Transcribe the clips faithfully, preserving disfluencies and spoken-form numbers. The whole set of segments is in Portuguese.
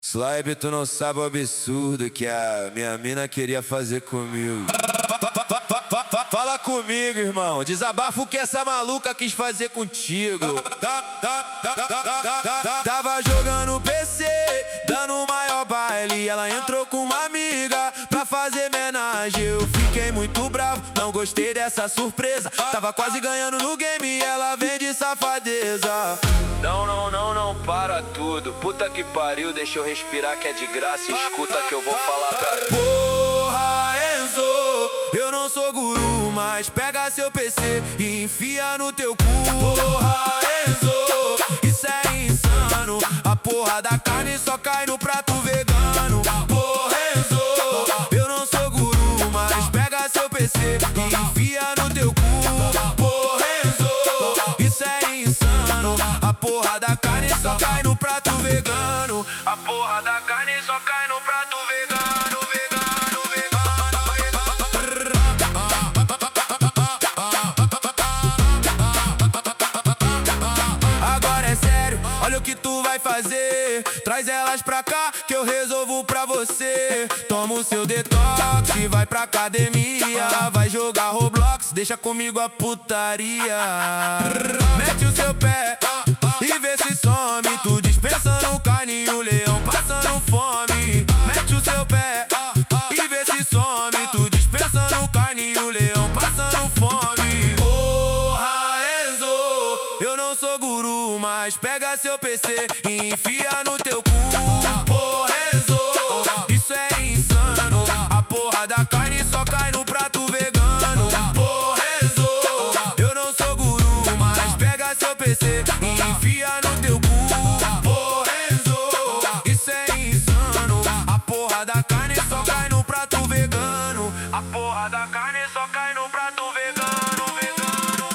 Slibe, tu não sabe o absurdo que a minha mina queria fazer comigo. Fala comigo, irmão, desabafa o que essa maluca quis fazer contigo. Tava jogando P C, dando o maior baile. Ela entrou com uma amiga pra fazer homenagem. Eu fiquei muito bravo, não gostei dessa surpresa. Tava quase ganhando no game e ela vem de safadeza. Não, não, não, não, para tudo. Puta que pariu, deixa eu respirar que é de graça. Escuta que eu vou falar pra tu. Porra, Enzo, eu não sou guru, mas pega seu P C e enfia no teu cu. Porra, Enzo, isso é insano. A porra da carne só cai no prato vegano. Porra, Enzo, eu não sou guru, mas pega seu P C e enfia no teu cu. Porra, Enzo, isso é insano. A porra da carne só cai no prato vegano. A porra da carne só cai no prato vegano. Vegano, vegano, vegano. Agora é sério, olha o que tu vai fazer. Traz elas pra cá que eu resolvo pra você. Toma o seu detox e vai pra academia. Vai jogar Roblox, deixa comigo a putaria. Mete o seu pé e vê se some. Tu dispensando carne e o leão passando fome. Mete o seu pé e vê se some. Tu dispensando carne e o leão passando fome. Porra, Enzo, eu não sou guru, mas pega seu P C e enfia no teu cu. Porra, Enzo, isso é insano. A porra da carne só cai no prato vegano. Porra, Enzo, eu não sou guru, mas pega seu P C e enfia no teu cu. Porra, Enzo, isso é insano. A porra da carne só cai no prato vegano. A porra da carne só cai no prato vegano. Vegano,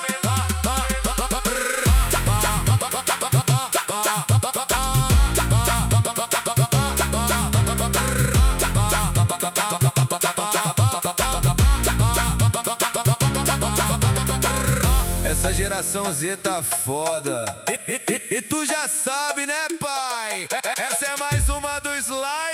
essa geração Z tá foda. E, e, e, e tu já sabe, né, pai? Essa é mais uma do Slide.